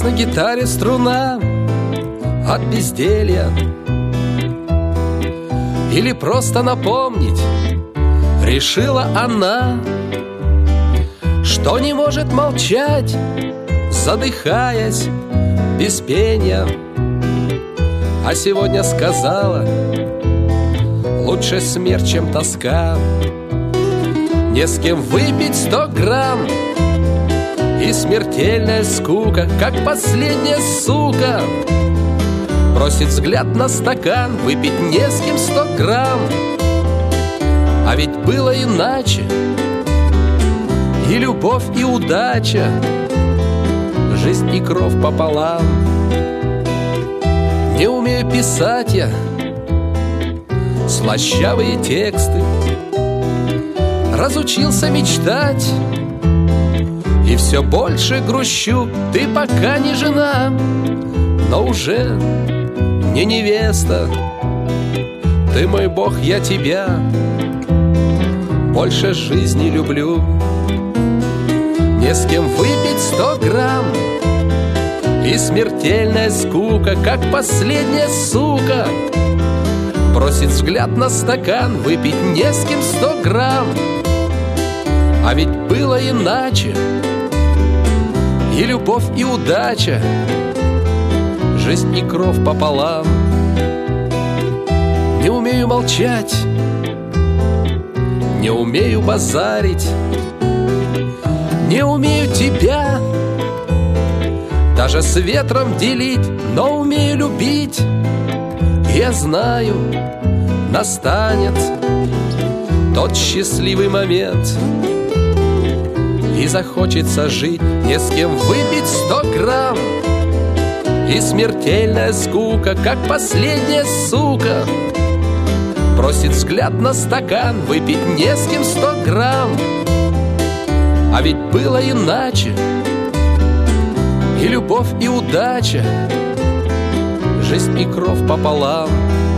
на гитаре струна от безделья, или просто напомнить решила она, что не может молчать, задыхаясь без пения. А сегодня сказала: лучше смерть, чем тоска. Не с кем выпить 100 грамм, и смертельная скука, как последняя сука, бросит взгляд на стакан, выпить не с кем 100 грамм. А ведь было иначе, и любовь, и удача, жизнь и кровь пополам. Не умею писать я слащавые тексты, разучился мечтать, и все больше грущу. Ты пока не жена, но уже не невеста. Ты мой бог, я тебя больше жизни люблю. Не с кем выпить 100 грамм, и смертельная скука, как последняя сука, бросит взгляд на стакан, выпить не с кем 100 грамм. А ведь было иначе, и любовь, и удача, жизнь и кровь пополам. Не умею молчать, не умею базарить, не умею тебя даже с ветром делить, но умею любить. Я знаю, настанет тот счастливый момент, и захочется жить, не с кем выпить 100 грамм, и смертельная скука, как последняя сука, бросит взгляд на стакан, выпить не с кем 100 грамм. А ведь было иначе, и любовь, и удача, жизнь и кровь пополам.